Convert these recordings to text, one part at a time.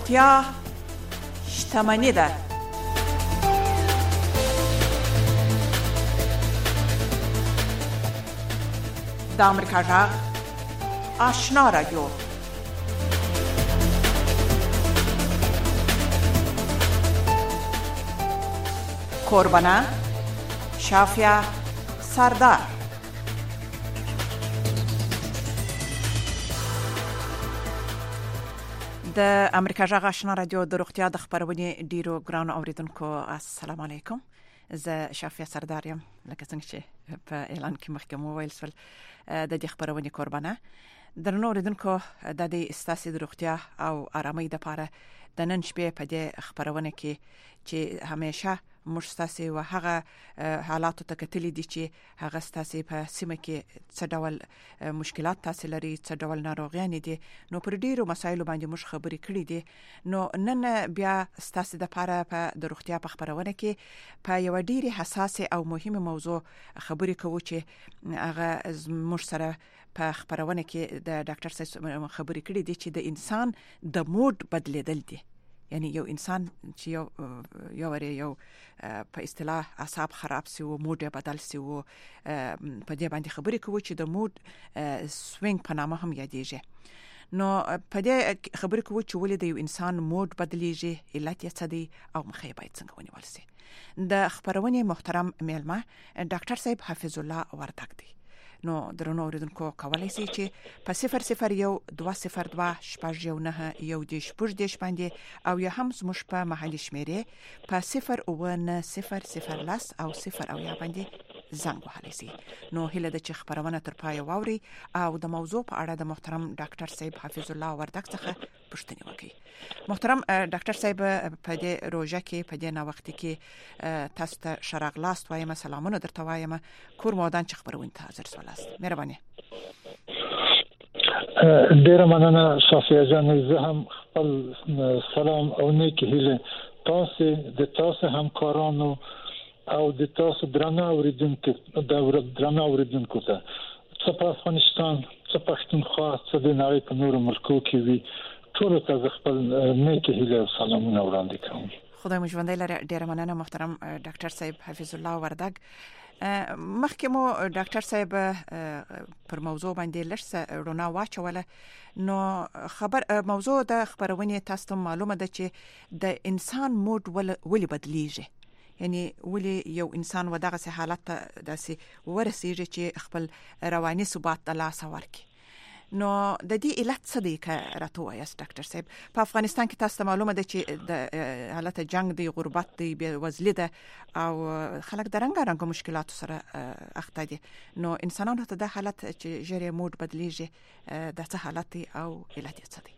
روغتیا شتمني ده. د امریکا غږ آشنا رادیو. کوربانه شافیا سردار. د امریکا غږ آشنا رادیو د روغتیا د خبرونې ډیرو ګران اوریدونکو السلام علیکم. زه شافیا سردار یم. لکه څنګه چې په اعلان کې مخکې مو ویل سول د دې خبرونې کوربانه درنو اوریدونکو د دې استاسي د روغتیا او آرامۍ لپاره د نن شپې په دې خبرونه کې چې همیشه مشتاسي او هغه حالات ته کتلې دي چې هغه ستاسي په سیمه کې څه ډول مشکلات تاسو لري، څه ډول ناروغیان دي، نو پر ډیرو مسایلو باندې موږ خبرې کړې دي. نو نن بیا ستاسو د لپاره په د روغتیا په خبرونه کې په یو ډیره حساسه او مهمه موضوع خبرې کوو چې هغه موږ سره په خبرونه کې د ډاکټر صاحب خبرې کړې دي چې د انسان د موډ بدلیدل دي. یعنی یو انسان چې یو په اصطلاح اعصاب خراب سي او موډ بدل سي او په دې باندې خبرې کوي چې د موډ سوینګ په نامه هم یادېږي. نو په دې خبرې کوي چې ولې د یو انسان موډ بدلیږي، علت یې څه دی او مخې باید څنګه ونیول سي. د خبرونې محترم میلمه ډاکټر صاحب حفظ الله وردګ دی. نو درنو اوریدونکو کولای شي چې په 00122 باندې او یا هم زموږ په محلي شمیرې په 09000 او 0 باندې زنګ وهلی شي. نو هله د چې خبرونه تر پای واوري او د موضوع په اړه د محترم ډاکټر صاحب حفظ الله وردګ څخه پوښتنه وکړي. محترم ډاکټر صاحب په دې روزه کې په دې وخت کې تاسو ته شراغلاست وایم، سلامونه درته وایم. کور مودان چې خبرونه ته حاضر سوالاست. مهرباني. ډیره مننه صافیه جان. زه هم خپل سلام او نیکی هیله تاسو همکارانو او د تاسو درنه اوریدونکو ته څه په افغانستان، څه پښتونخوا، څه د نړۍ په نورو ملکو کې وي، ټول ته خپل نیکی هیله او سلامونه وړاندې کوم. خدای مو ژوندی لري. ډیره مننه محترم ډاکټر صاحب حفظ الله وردګ. مخکې مو ډاکټر صاحب پر موضوع باندې لږ رونا واچوله. نو موضوع د خبرونې تاسو معلومه ده چې د انسان موډ ولې بدلیږي، یعنی ولې یو انسان و دغه حالت داسې ورسیږي چې خپل رواني ثبات د لاس ورکړي. نو د دې علت څه دی که راته وایاست ډاکټر صاحب؟ په افغانستان کې تاسو معلومه ده چې د حالت جنگ دی، غربت دی، بېوزلي ده او خلک د رنګارنګ مشکلاتو سره اخته دي. نو انسانانو ته د حالت چې ژر موډ بدلیږي د څه حالت دی او علت یې څه دی؟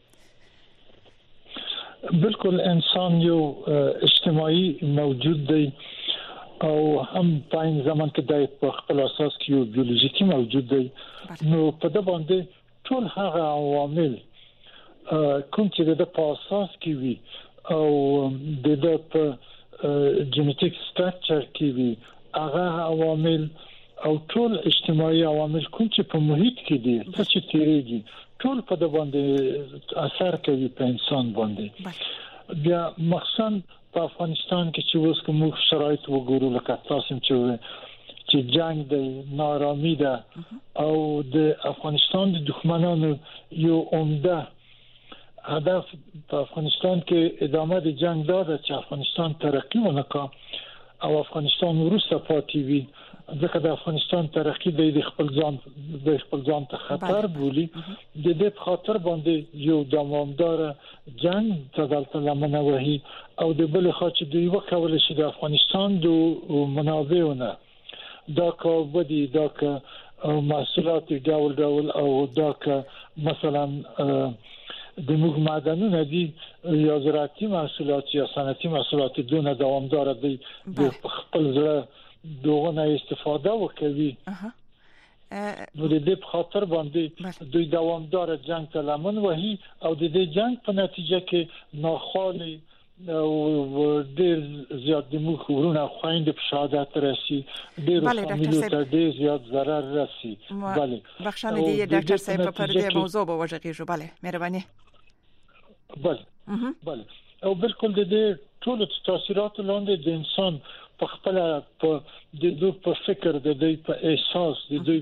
بالکل انسان یو اجتماعي موجود دی او هم په این زمان کې د خپل اساس کې یو بیولوژیکي موجود دی. نو په دې باندې ټول هغه عوامل کوم چې د په اساس کې وي او د په جنټیک سټراکچر کې وي، هغه عوامل او ټول اجتماعي عوامل کوم چې په محیط کې دي چې تیریږي ټول په دې باندې اثر کوي په انسان باندې. بیا مخصوصا په افغانستان کې چې اوس کوم شرایط وګورو لکه تاسو چې جنگ دی، نارامی ده او د افغانستان د دښمنانو یو عمده هدف په افغانستان کې ادامه د جنگ ده چې افغانستان ترقی ونکړي او افغانستان وروسته پاتې وي. ځکه د افغانستان ترقی د خپل ځان ته خطر بولي. د دې خاطر باندې یو دوامدار جنگ دلته لمنه وهي او د بل خوا چې دوی وکول شي د افغانستان د منابعونه دا کاوبدي، دا که محصولات ډول او دا که مثلا د موږ معدنونه دي یا زراعتي محصولات یا صنعتي محصولات دونه دوامدار دي د خپل ځای دوغه استفاده وکوي. نو د دې په خاطر باندې دوی دوامدار جنگ ته لمن وهي او د دې جنگ په نتیجه کې ناخوالي او ډېر زیات د موږ ورونه خويند په شهادت راسي، ډېر فامیلو ته ډېر زیات ضرر راسي. بله بخښنه دي ډاکټر صاحب په دې موضوع به وژغېږو. بله مهرباني. بل او بالکل د دې ټول تاثیرات لاندې د انسان په خپل په د دوی په فکر د دوی په احساس د دوی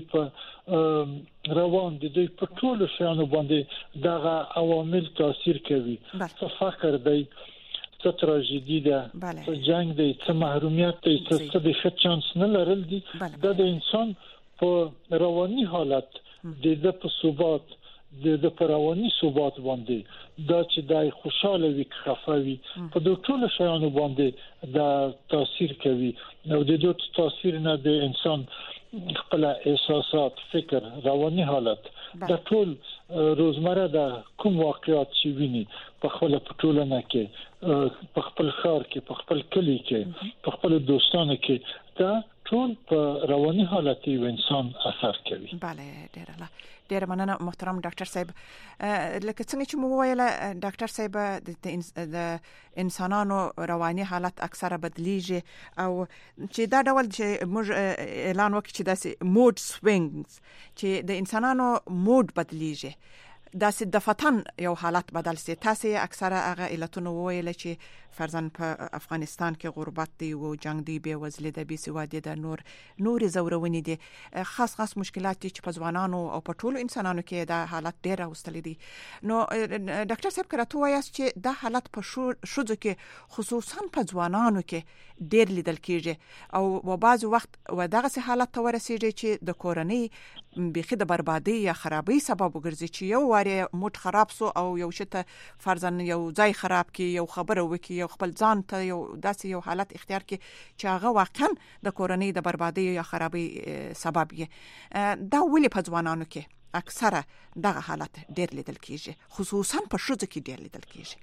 په روان د دوی په ټول شیانو باندې دغه عوامل تاثیر کوي څه فقر دی څه تراژیدي ده څه جنگ دی څه محرومیت دی څه د ښه چانس نه لرل دي د انسان په رواني حالت د په ثبات د پرواني ثبات باندې دا چې د خوشاله وي خفاوي په دوه ټول شیانو باندې د تاثیر کوي نو د دوه تاثیر نه د انسان خپل احساسات فکر رواني حالت د ټول روزمره د کوم واقعیت چې ویني په خپل ټولنه کې په خپل ښار کې په خپل کلی کې په خپل دوستانو کې دا ټول په رواني حالت یو انسان اثر کوي. بله ډیر مننه محترم ډاکټر صاحب. لکه څنګه چې مو ویله ډاکټر صاحب د انسانانو رواني حالت اکثره بدلیږي او چې دا ډول چې موږ اعلان وکړو چې داسې موډ سوینګز چې د انسانانو موډ بدلیږي داسې د فتن یو حالت بدل سي تاسو اکثره هغه علتونه ویل چې فرضاً په افغانستان کې غربت دی او جنگ دی به وزله د بیسوادي د نور زورونی دي خاص مشکلات چې په ځوانانو او په ټولو انسانانو کې دا حالت ډیر اوستل دي. نو ډاکټر صاحب کراته وایي چې دا حالت په شوځو کې خصوصا په ځوانانو کې ډیر لیدل کیږي او بعض وخت ودغه سه حالت ته ورسیږي چې د کورنۍ بخي د بربادي یا خرابي سبب وګرځي چې یو واره موټ خراب سو او یو شته فرضاً یو ځای خراب کی یو خبره وکي یو خپل ځان ته یو داسې یو حالت اختیار کی چې هغه واقعا د کورنۍ د بربادي یا خرابي سبب یې دا ولې په ځوانانو کې اکثره دغه حالت ډیر لیدل کیږي خصوصا په شوځ کې ډیر لیدل کیږي.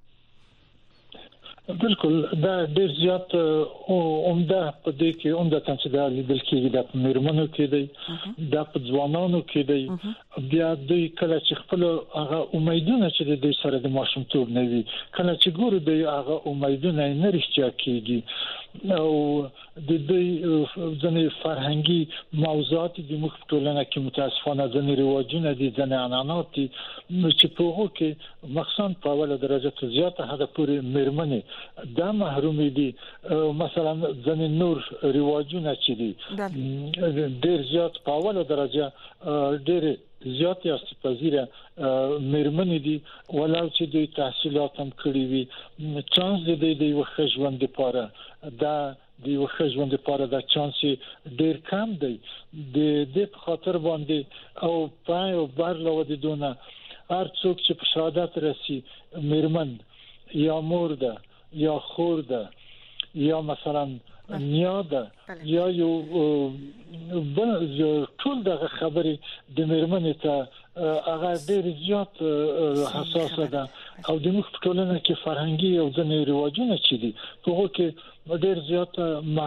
بالکل دا ډیر زیات عمده په دې کې عمده تنظیم لیدل کېږي د میرمنو کې دی د ځوانانو کې دی بیا د کله چې خپل هغه امیدونه چې د دې سره د ماشومتوب نه وي کله چې ګورو د هغه امیدونه نه رښتیا کېږي او د دې ځنې فرهنګي موضوعات د مخ ټولنه کې متاسفانه ځنې رواجونه دي ځنې عنعنات دي چې په هغه کې مخصوصا په اوله درجه ته زیاته حد پورې میرمنې دا محروم دي مثلا ځنې نور رواجونه چې دي ډېر زیات په اوله درجه ډېر زیات استفاده میرمنې دي ولو چې د تحصیلات هم کړی وي چانس د یو ښه ژوند لپاره دا د یو ښه ژوند لپاره دا چانس ډېر کم دی د دې خاطر باندې او په بارلو د دونه هر څوک چې په شهادت رسی میرمن یا مور ده یا خور ده یا مثلا نیاده یا یو بل ټول دغه خبرې د میرمنې ته هغه ډېر زیات حساسه ده او د مخ ټولنه کې فرهنګي او ځینې رواجونه چې دي په هغه کې ډېر زیات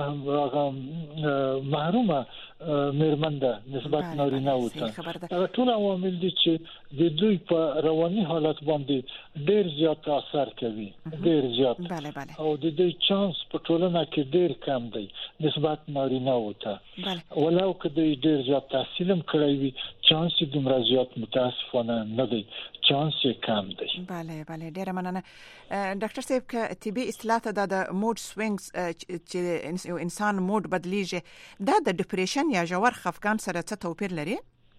محرومه میرمن ده نسبت نارینه وته دا ټول عوامل دي چې د دوی په رواني حالت باندې ډېر زیات اثر کوي ډېر زیات او د دوی چانس په ټولنه کې ډېر کم دی نسبت نارینه وته ولو که دوی ډېر زیات تحصیل هم کړی وي چانس یې دومره زیات متاسفانه نه دی چانس یې کم دی. بله ډېر مننه ډاکټر صاحب ک طبي اصطلاحات د موډ سوینګز چې انسان موډ بدلیږي دا د ډیپریشن یا ژور خفګان سره څه توپیر لري؟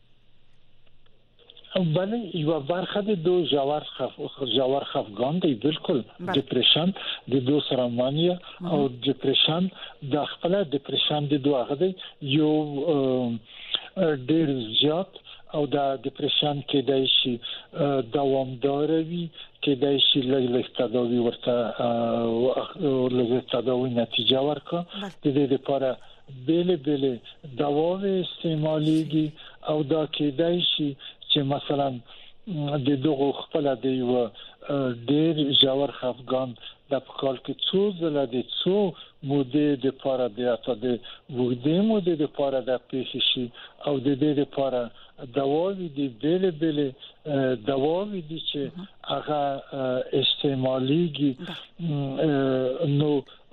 بله یو برخه د دو ژور خفګان دی بالکل ډیپریشن د دو سره مانیا او ډیپریشن د خپل ډیپریشن د دوه غدي یو ډیر زیات او دا ډیپریشن کې د شي دوامدار وي کې د شي لږ تداوی ورته لږ تداوی نتیجه ورکړي د دې لپاره بیل دواوې استعماليږي او دا کې د شي چې مثلا د دغه خپل د یو ډیر ژور خفګان د پکال کې څو زله د څو مودې د لپاره د اته د وګړي مودې د لپاره د پیښ شي او د دې لپاره دواوی دی بیل دواوی دی چې هغه استعماليږي نو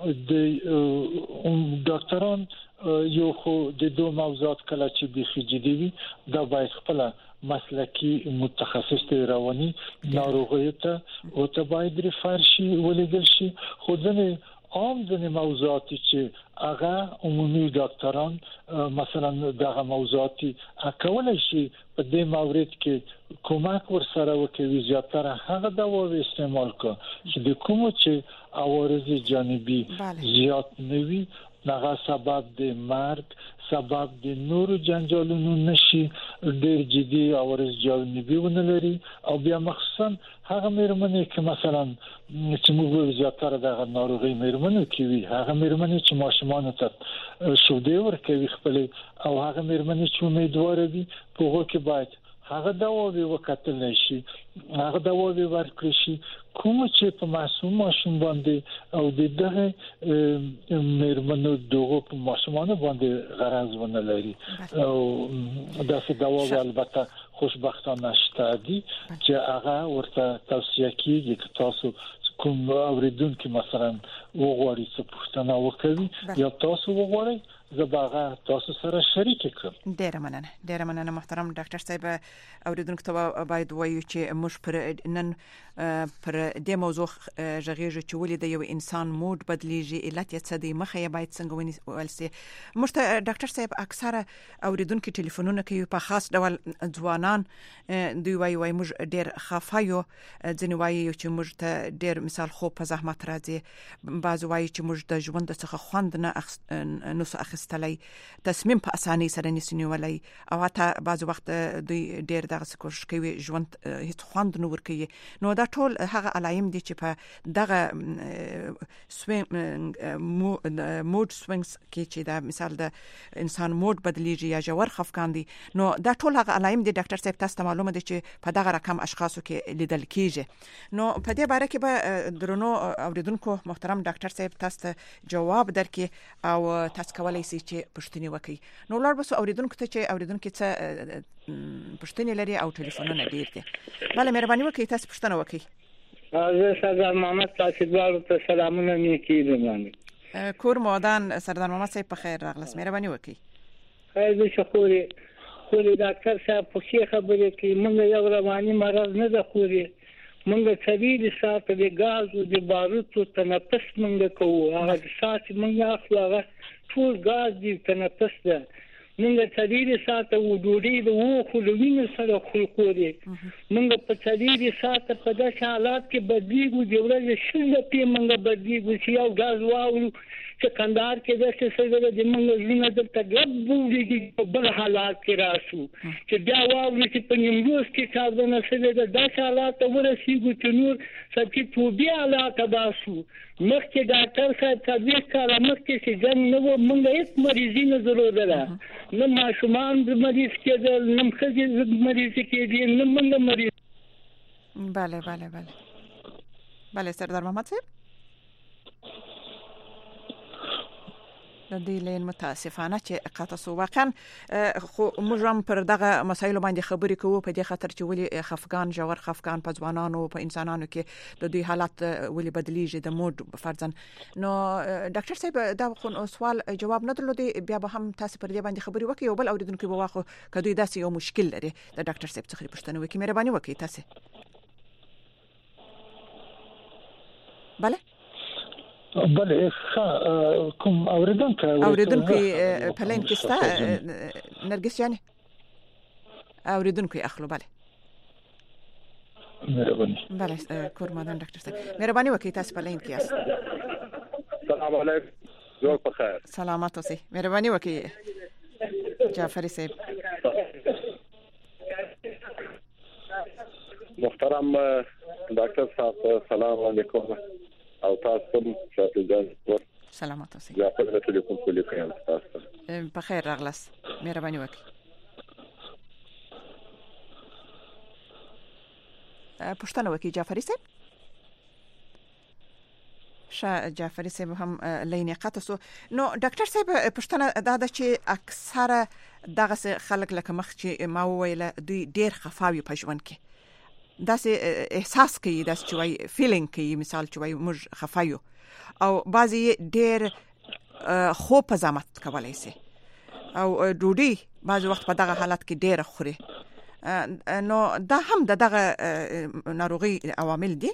د ډاکټران یو خو د دوه موضوعات کله چې د جدي وي دا باید خپل مسلکی متخصص رواني ناروغي ته او ته باید ریفر شي ولګل شي خو ځنه عام ځنه موضوعات چې هغه عمومي ډاکټران مثلا دغه موضوعات کولای شي په دې مورید کې کومک ورسره وکړي زیاتره هغه دواوې استعمال کړي چې د کوم چې عوارض جانبي زیات نه وي هغه سبب د مرګ سبب د نورو جنجالونو نشي ډېر جدي عوارض جانبي ونلري او بیا مخصوصا هغه مېرمنې چې مثلا چې موږ زیاتره دغه ناروغي مېرمنو کې وي هغه مېرمنې چې ماشومان ته شودې ورکوي خپل او هغه مېرمنې چې امیدوار دي په هغه کې باید هغه دواوې وکتل شي هغه دواوې ورکړي شي کوم چې په ماشوم باندې او دغه مېرمنو دغه په ماشومان باندې غرض ونه لري او داسې دواوې البته خوشبختانه شته دي چې هغه ورته توصیه کیږي چې تاسو کوم اوریدونکو مثلا وګورئ څه پوښتنه وکړي یا تاسو وګورئ زباغه تاسو سره شریک کړم ډیر مننه محترم ډاکټر صاحب اوریدونکو ته باید وایو چې موږ پر نن پر دې موضوع ژغېږو چې ولې د یو انسان موډ بدلیږي علت یې څه دی مخه یې باید څنګه ونیول شي موږ ته ډاکټر صاحب اکثره اوریدونکو ټلیفونونه کوي په خاص ډول ځوانان دوی وایي موږ ډیر خفه یو ځنې وایي چې موږ ته ډیر مثال خو په زحمت راځي بعض وایي چې موږ د ژوند څخه خوند نه نو اخستلای تصمیم په اسانۍ سره نسنیولای او حتی بعض وخت دوی ډیر دغه کوشش کوي ژوند هیڅ خوند نه ورکوي نو دا ټول هغه علایم دي چې په دغه موډ سوینګز کې چې دا مثال د انسان موډ بدلیږي یا جوړ خفقان دي نو دا ټول هغه علایم دي ډاکټر صاحب تاسو ته معلومه دي چې په دغه رقم اشخاصو کې لیدل کیږي نو په دې باره کې به درنو اوریدونکو محترم ډاکټر صاحب تاسو جواب درکې او تاسو کولای شئ چې پښتني وکړي نو لار به اوریدونکو ته چې اوریدونکو څه پښتني لري او ټلیفونونه ډیر دي بله مهرباني وکړئ تاسو پښتنه وکړئ زه سردار محمد تاسو ته سلامونه نیکی درمانه کور مودان سردار محمد صاحب په خیر راغلاس مهرباني وکړئ خیر دې شکرې خو ډاکټر صاحب په خبرې کې موږ یو رواني مرض نه ده خوري موږ طبيعي ساعت د غاز او د باروتو تنفس موږ کوو هغه ساعت موږ اخلو هغه ټول غاز دی تنفس ده موږ طبيعي ساعت او ډوډۍ د وخو لوینې سره خلقو دي موږ په طبيعي ساعت په داسې حالات کې بدلیږو د ورځې شله په موږ بدلیږو چې یو غاز واورو چې کندهار کې داسې څه د موږ زینه د تګبوږي په بل حالات کې راسو چې بیا واورو چې په نیمروز کې کارونه سره د داسې حالات ورسېږو چې نور سکه توبې حالات باسو مخکې ډاکټر صاحب تدویق کړه مخکې چې جن نو موږ هیڅ مریضي نه ضرورت ده نه ماشومان مریض کېدل نه خځې مریض کېدل نه موږ مریض بله سردار محمد صاحب د دې لین متاسفانه چې قطع سو واقعا خو موږ هم پر دغه مسایلو باندې خبرې کوو په دې خاطر چې ولې خفقان جوړ خفقان په ځوانانو په انسانانو کې د دې حالت ولې بدلیږي د موډ فرضاً نو ډاکټر صاحب دا سوال جواب نه درلودي بیا به هم تاسو پر دې باندې خبرې وکړئ او بل اوریدونکو به واخو کدوې داسې یو مشکل لري د ډاکټر صاحب څخه پوښتنه وکړي مهرباني وکړئ تاسو بله کوم اوریدونکو په لین کې ستا نرګس جانې اوریدونکو اخلو بله کور مادان ډاکټر صاحب مهرباني وکړئ تاسو په لین کې یاست سلام علیکم جوړ په خیر سلامات اوسئ مهرباني وکړئ جعفری صاحب محترم ډاکټر صاحب سلام علیکم او تاسو شاته جان سلامات اوسئ یا په دې ټلیفون کې لیکم تاسو په خیر راغلاس مهرباني وکړئ پښتنه وکړئ جعفری صاحب جعفری صاحب هم لینه قطسو نو ډاکټر صاحب پښتنه دا د چې اکثره دغه خلک لکه مخ چې ما ویله دوی ډیر خفاوي په ژوند کې داسې احساس کوي داسې چې وای فیلینګ کوي مثال چې وای موږ خفایو او بعضی ډیر خو په زحمت کولای شي او ډوډۍ بعض وخت په دغه حالت کې ډیر خوري نو دا هم دغه ناروغي عوامل دي.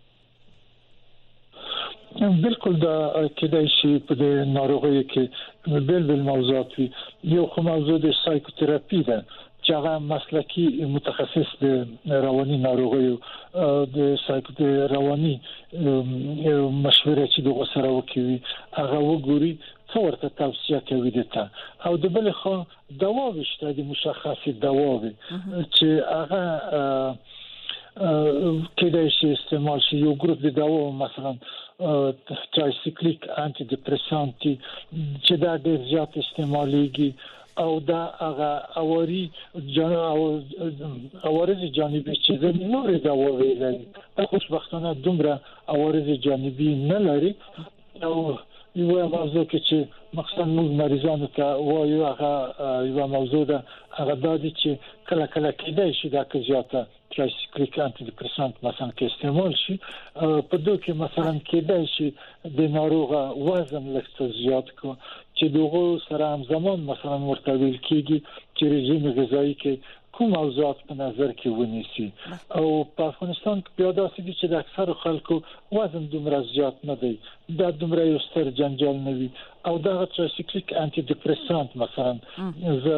بالکل دا کېدای شي په دې ناروغي کې بل موضوعات وي. یو خو موضوع د سایکوتراپي ده چې هغه مسلکی متخصص د رواني ناروغیو د رواني مشوره چې دغه سره وکوي هغه وګوري څو ورته توصيه کوي دته او د بل خو دوا وشته د مشخصه دوا چې هغه کېدای شي استعمال شي. یو ګروپ د دوا مثلا ترایسیکلیک انټي دیپریسانتي چې دا ډېر زیات استعماليږي او دا هغه عوارض جانبي چې د نورې دوا ویلي خوشبختانه دومره عوارض جانبي نه لري. او یو موضوع چې مخصوصا موږ مریضانو ته وایو هغه یو موضوع ده هغه د دې چې کله کېدای شي دا که زیاته ترایسیکلیک انټي دیپریسانت مثلا کې استعمال شي په دوی کې مثلا کېدای شي د ناروغه وزن لږ زیات کو چې دغه سره همزمان مثلا مرتبط کیږي چې رژیم غذایی کې کوم موضوعات په نظر کې ونیسي. او په افغانستان کې بیا داسې دي چې د اکثر خلکو وزن دومره زیات نه دی دا دومره یو ستر جنجال نه وي او دا ترایسیکلیک انټي دیپریسانت مثلا زه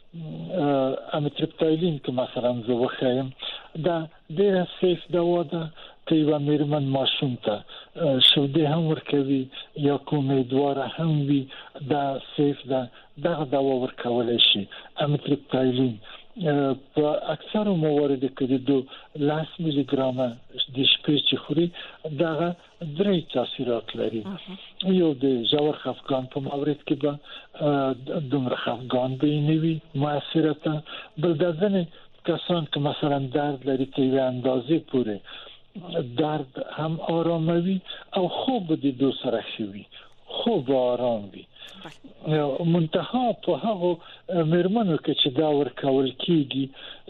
امیتریپتایلین که مثلا زه وخایم دا ډېر سیف دوا ده که یو میرمن ماشوم ته شوده هم ورکوي یا امیدواره هم وي دا سیف ده دغه دوا ورکولای شي. امیتریپتایلین په اکثر موارد کې د 10 ملي ګرام د شپې چې خوري دغه درې تاثیرات لري. یو د ژور خفګان په مورد کې به دومره خفګان به نه وي موثره. بل د ځنې کسان که مثلا درد لري ته یو اندازې پورې درد هم آراموي او خوب د دو سره شوي خوب آرام وي. منتها په هغه مرمنو کې چې دا ورکول کیږي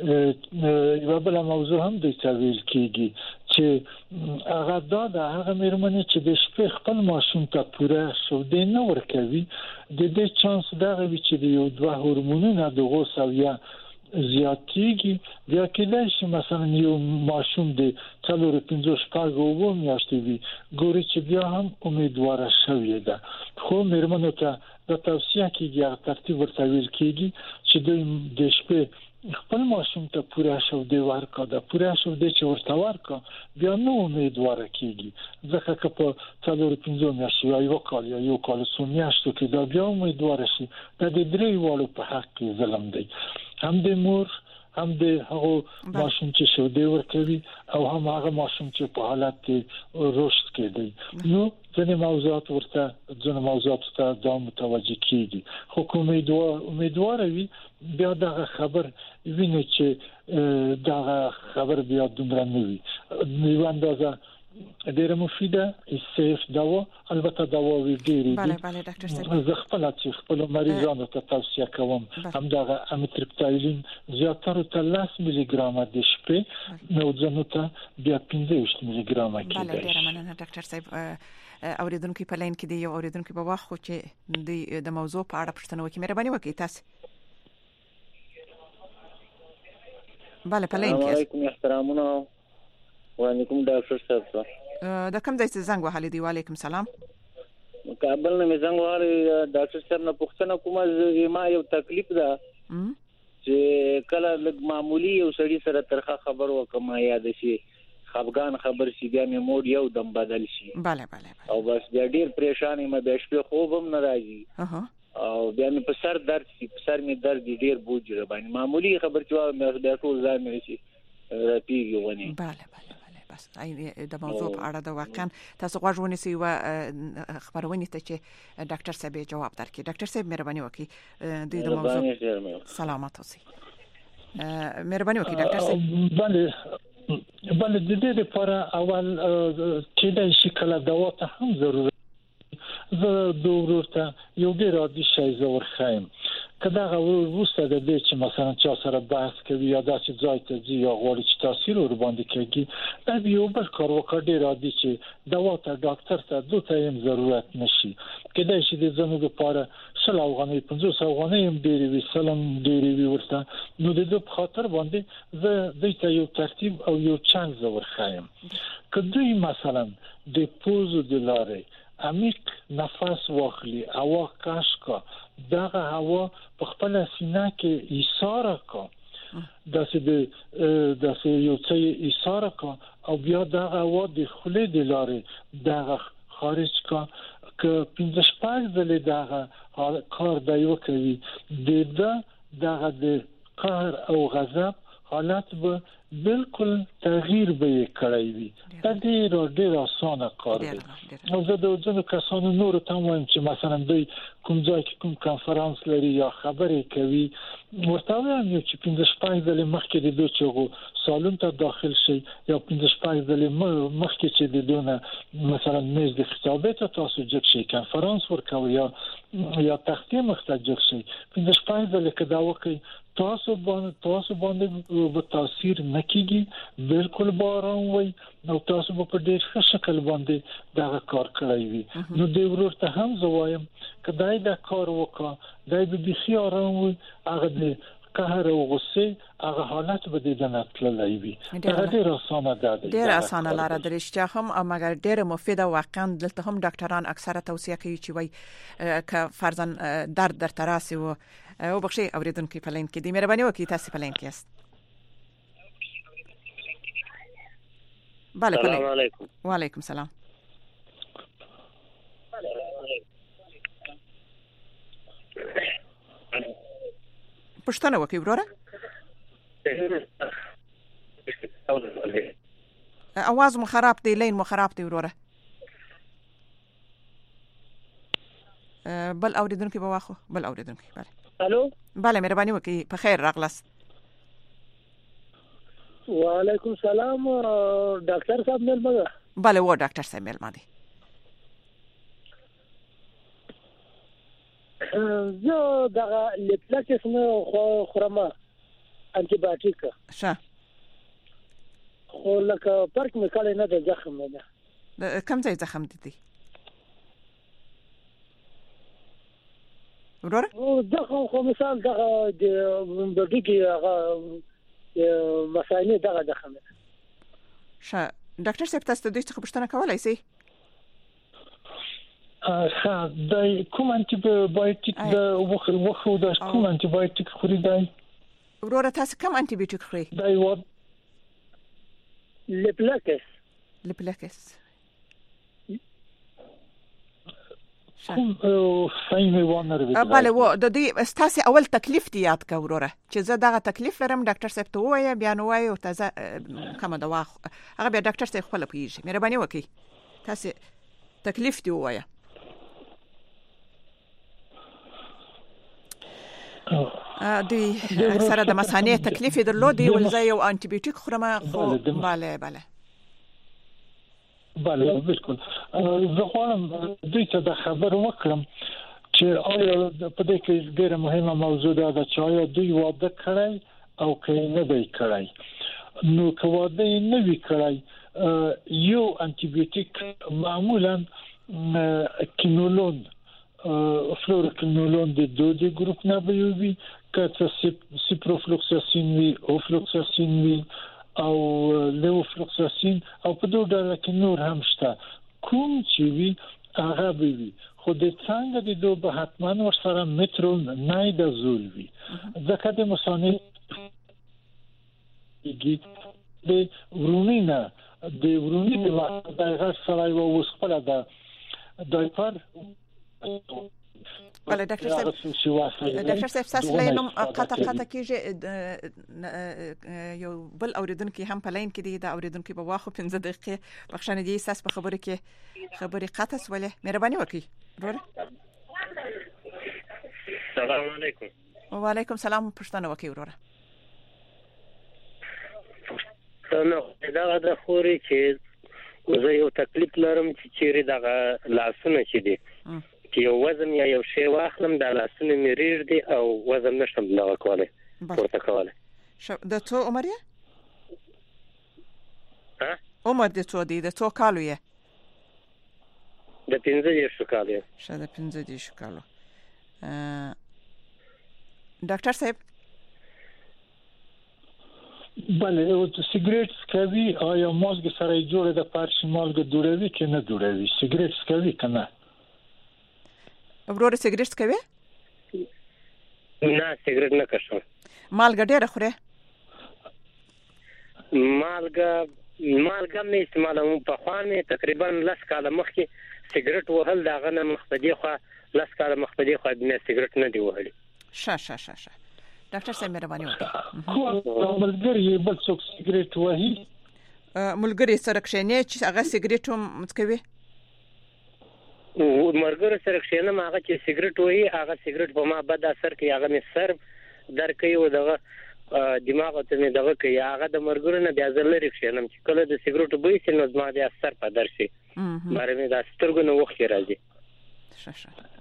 یو بل موضوع هم د تاویل کیږي چې هغه هغه مرمنې چې د شپې خپل ماشوم ته پوره شوده نه ورکوي د دې چانس دا وي چې د یو دوه هورمونونو د غوسه زیاتېږي. بیا کېدای شي مثلا یو ماشوم د 4-5 میاشتې وي ګوري چې بیا هم امیدواره شوی ده. خو مرمنو ته د توصیه کېږي هغه ترتیب ورته ویل کېږي چې د شپې خپل ماشوم ته پوره شوده ورکړه د پوره شوده چې ورته ورکړه بیا نو امیدواره کېږي ځکه که په 4-5 میاشتې یا یو کال میاشتو کې دا بیا امیدواره شي دا د درې والو په حق کې ظلم دی. هم د مور هم د هغه ماشوم چې شوده ورکوي او هم هغه ماشوم چې په حالت رشد کې دی. نو ځینې موضوعات ته دا متوجه کیږي. خو امیدواره وي بیا دغه خبر ویني چې دغه خبر بیا دومره نه وي. یو اندازه ډیره مفیده سیف دوا البته دوا وی ډیره بله ډاکټر صاحب زه خپل مریضانو ته توصیه کوم هم دغه امیتریپتایلین زیاتره 10 ملي ګرام د شپې نو ځنه ته بیا 15 ملي ګرام کېږي. بله ډیره مننه ډاکټر صاحب. اوریدونکو په لاین کې دی یو اوریدونکو په واخ خو چې د موضوع په اړه پوښتنه وکړي مهرباني وکړئ تاسو. بله په لاین کې علیکم احترامونه وعلیکم ډاکټر صاحب. دا کوم ځای څخه زنګ وهلی دی؟ وعلیکم سلام. کابل نه زنګ وهلی ډاکټر صاحب نه پوښتنه کوم ما یو تکلیف ده چې کله لږ معمولی یو سړی سره ترخه خبر وکم یاد شي خفګان خبر شي بیا مې موډ یو دم بدل شي. بله او بس بیا ډیر پریشان یم بیا شپه خوب هم نه راځي او بیا مې په سر درد شي سر مې درد ډیر بوج باندې معمولی خبر چې مې بیا ټول ځای مې شي راپیږي ونی. بله بس د موضوع په اړه د واقعا تاسو غوښونه سی و خبرونه ته چې ډاکټر صاحب جواب درکړي. ډاکټر صاحب مهرباني وکړئ د موضوع سلامات اوسئ. مهرباني وکړئ ډاکټر صاحب. بله د دې لپاره اول کېدای شي کله دوا ته هم ضرورت زه د ورته یو ډیر عادي شی زه ورخایم کدا وروسته د دې چې مثلا چا سره بحث کوي یا داسې ځای ته ځي یا غواړي چې تاثیر ور باندې کوي دا یو بل کار وکړي ډیر عادي چې دوا ته ډاکټر ته دوته یې ضرورت نشي کله چې د زنو لپاره شل افغانۍ 500 افغانۍ هم ډیر وی سلام ډیر وی ورته نو د دې په خاطر باندې زه د یو ترتیب او یو چانس ورخایم کله مثلا د پوزو د لارې عمیق نفس واخلي هوا کش کا دغه هوا په خپل سینه کې ایثار کا داسې یو څه ایثار کا او بیا دغه هوا د خولې د لارې دغه خارج کا که 15 ځله دغه کار دی وکړي دغه د قهر او غضب حالت به بالکل تغییر به کړی وي دا ډېر اسانه کار دی نو زه د ځینو کسانو نور ته وایم چې مثلا دوی کوم ځای کې کوم کانفرنس لري یا خبرې کوي ورته وایم چې 15 ځله مخکې د دوی چې سالون ته داخل شي یا 15 ځله مخکې چې د دونه مثلا میز د خطابه ته تاسو جګ شي کانفرنس ورکوي یا تختې مخته جګ شي 15 ځله کې دا وکړي تاسو باندې به تاثیر نکېږي بالکل باران وي نو تاسو په ډېر ښه شکل باندې دا کار کړی وي نو د ورور ته هم زوایم کدای دا کار وکړه دای به بخي آرام وي هغه د قهر او غصه هغه حالت به د نتللی وي دا ډېر اسانه ده ډېر اسانه لاره د رښتیا هم مګر ډېر مفیده واقعا دلته هم ډاکټران اکثره توصیه کوي چې وای ک فرضاً درد در تراسي او بخشي اوریدونکو په لین کې دی مهرباني وکړئ تاسو په لین کې یاست بله السلام علیکم وعلیکم السلام پښتنه وکړئ وروره اواز مو خراب دی لین مو خراب دی وروره بل اوریدونکو به واخو بل اوریدونکو بله الو بله مهرباني وکړئ په خیر راغلاست وعلیکم السلام ډاکټر صاحب ملمه بله و ډاکټر صاحب ملمه دي زه دغه لپلاکس نه خورما انټي بایوټیک ښه خو لکه پرک مې کله نه د زخم نه کم ځای زخم دي ورور زخم خو مثال دغه د بډیږي هغه مسایل دغه زخم ښه ډاکټر صاحب تاسو د دې څخه پوښتنه کولای شئ د کوم انټي بایوټیک د وخو د کوم انټي بایوټیک خوري دی ورور تاسو کوم انټي بایوټیک خوري دی و لپلاکس بله و د دې استاسي اول تکلیف دی یاد کا وروره چې زه دغه تکلیف لرم ډاکټر صاحب ته وایم بیا نو وایو تازه کومه دوا هغه بیا ډاکټر صاحب خپل پیږي مهرباني وکړئ تاسو تکلیف دی وایا دوی اکثره د مثانې تکلیف درلودي ولزه یو انټي بایوټیک خورم خو بله بالکل زه غواړم دوی ته د خبر وکړم چې آیا په دې کې ډېره مهمه موضوع ده چې آیا دوی واده کړی او که نه دی کړی نو که واده نه وي کړی یو انټي بایوټیک معمولا کینولون فلورکینولون د دوه ګروپ نه وي که سیپروفلوکساسین وي اوفلوکساسین وي او لیوفلوکساسین او په دوه ډول کې نور هم شته کوم چې وي هغه وي خو د څنګه د دوه به حتما ورسره مترون نایدازول وي ځکه د مثانې د ورونینا د دغه سره یو وسپله ده دایپر بله ډاکټر صاحب تاسو لینم قطه کېږي یو بل اوریدونکو هم په لین کې دی دا اوریدونکو په واخو 15 دقیقې بخښنه دي اساس په خبره کې خبري قطه سواله مهرباني وکړئ وروره السلام علیکم وعلیکم السلام پښتنه وکړئ وروره نو دا د خوري چې زه یو تکلیف لرم چې چیرې دغه لاسونه چې دي چې یو وزن یا یو شی واخلم د لاسونو مې ریږدي او وزن نشم دغه کولی پورته کولی. د څو عمر یې؟ عمر د څو دی؟ د څو کالو یې؟ د 15 کالو یې. ښه، د 15 کالو. ډاکټر صاحب بله، سیګریټ کوي آیا مالګه سره جوړه د پارشي مالګه جوړوي که نه جوړوي؟ سیګریټ کوي که نه؟ ورور سیګریټ کوي؟ نه سیګریټ نه کشم. مالګه ډیره خوري؟ مالګه مې استعمالوم. په خوانه تقریبا 10 کال مخکې سیګریټ وهل داغه نه مخبدي خو 10 کال مخبدي خو د سیګریټ نه دی وهلی. شه ډاکټر صاحب مهرباني وکړئ. ملګری بل څوک سیګریټ وهي؟ ملګری سره کښینې چې هغه سیګریټ هم کوي؟ مرګره سره کښینم هغه چې سیګریټ وهي هغه سیګریټ په ما بد اثر کوي، هغه مې سر در کوي او دغه دماغ ته مې دغه کوي. هغه د مرګره نه بیا ځلري کښینم چې کله د سیګریټ بوی سي نو زما د اثر په درشي ماره مې د سترګو نه وخت راځي. شه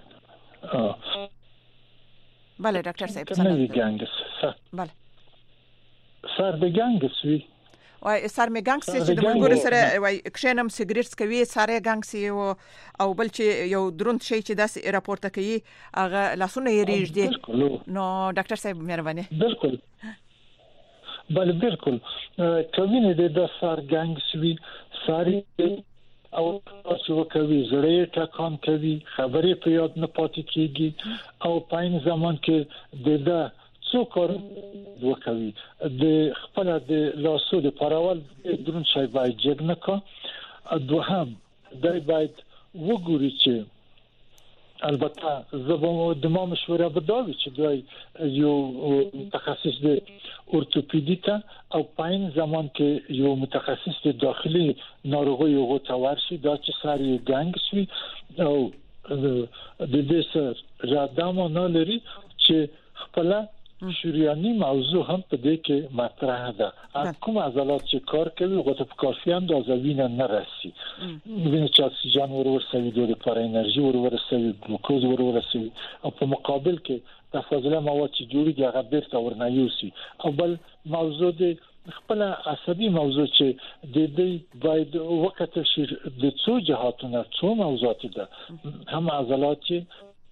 بله ډاکټر صاحب څنګه دی ګانګس؟ بله سر د ګانګس وی وای سر می ګانګس چې د ملګرو سره وای کښینم سیګریټ کوي ساره ګانګس او بل چې یو دروند شي چې داس راپورته کوي هغه لاسونه یې ریږدي. نو ډاکټر صاحب مهرباني. بالکل بله بالکل کومینه د سر ګانګس وی ساری او تاسو کوي زړه ټکان کوي، خبرې په یاد نه پاتې کیږي او پاین زمان کې د څو کار وکوي د خپل د لاسو د پرول درون شای باید جګ نه کا. دوهم دای باید وګوري چې البته زبون د ما مشوره بدوي چې دوی یو متخصص د اورتوپیدی ته او پاین زمان کې یو متخصص د داخلي ناروغي او تورشي دا چې ساري ګانګ شوی او د دې سره رادامو نه لري چې خپل شریانی موضوع هم په دې کې مطرح ده. کوم عضلات چې کار کوي غوته په کافي اندازه وینه نه رسي، وینه چې اکسیجن ورسوي، د لپاره انرژي ورسوي، ګلوکوز ورسوي او په مقابل کې د فاضله مواد چې جوړیږي هغه بیرته ورنایوسي. او بل موضوع د خپل عصبي موضوع چې د دې باید وخت شي د څو جهاتونو څو موضوعات ده هم عضلات چې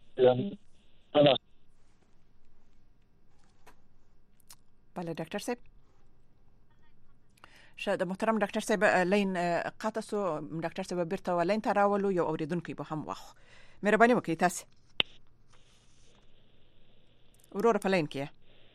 بله ډاکټر صاحب. شاید محترم ډاکټر صاحب لین قطع سو ډاکټر صاحب بیرته ولین تراولو یو اوریدونکو به هم واخ مهرباني وکړئ تاسو ورور په لین کې.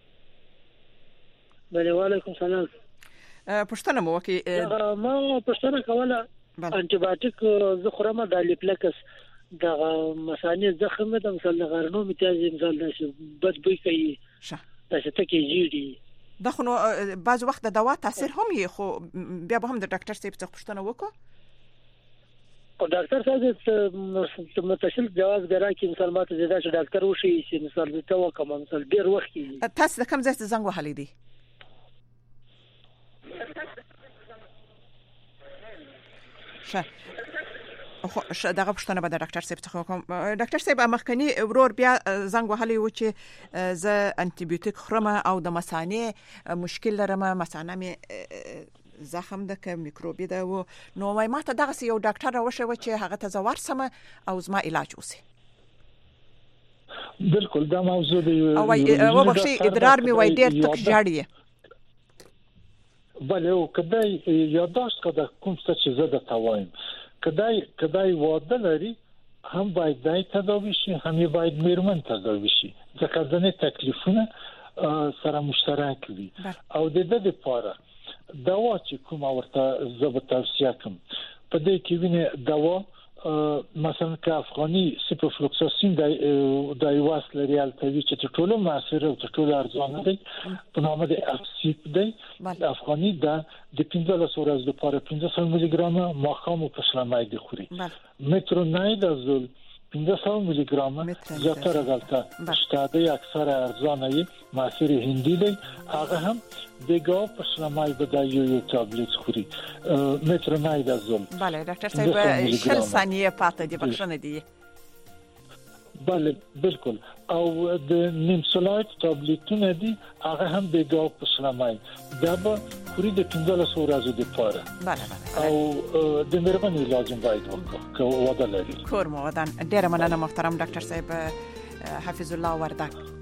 بله وعلیکم سلام. پښتنه مو وکي ما پښتنه کوله انټي بایوټیک زه خورم د لیپلکس د مثانه زخم د مثال غرنو متازي مثال بد بوی کوي تاسو ته کې جوړي دا خو بعض وخت د دوا تاثیر هم یې خو بیا به هم د ډاکټر صاحب څخه پوښتنه وکړو او ډاکټر صاحب متصل جواز غواړي چې مثال ماته زیاده چې ډاکټر وشي چې مثال ته وکم مثال ډیر وخت تاسو د کوم ځای ته زنګ وهلی دی؟ خو دغه پښتنه به د ډاکټر صاحب څخه کوم. ډاکټر صاحب مخکنی ورور بیا زنګ وهلی و چې زه انټي بیوټیک خورم او د مثانه مشکل لرم، مثانه می زخم ده که میکروبي ده و نو ما ته دغه یو ډاکټر راوښه و چې هغه ته زوار سم او زما علاج وسی. بالکل دا موضوع دی او وبخښي ادرار می وای ډیر تک جاړي. بله او کدی یاداشت کده کوم څه چې زه د توایم کدی واده لري هم باید دای تداوی شي هم باید میرمن تداوی شي ځکه ځنې تکلیفونه سره مشترک وي او د دې لپاره دوا چې کوم ورته ضبط توصیه کوم په دې کې ویني دوا مثلا که افغاني سیپروفلوکساسین د ایواس لري التوی چې ټولو موثر او ټولو ارزانه دی په نامه د افسیپ دی د افغاني د 15 ورځې لپاره 1500 میلی ګرام ماخام او پښلمای دی خوري مترونایدازول 1500 میلی ګرام زیاتره غلطه شته اکثر ارزانه موثر هندي دی هغه هم دیگه پښلمای بدایو یو تابلیت خوري مترونایدازول. بله ډاکټر صاحب شل ثانیه پاتې دی بخښنه دی. بله بالکل او د نیمسولایت ټابلیټونه دي هغه هم د ګاو په سلامای دا به خوري د 15 ورځې لپاره. بله او د مېرمنې لازم باید وکړو که واده لري. کور مو ودان ډیر مننه محترم ډاکټر صاحب حفیظ الله وردک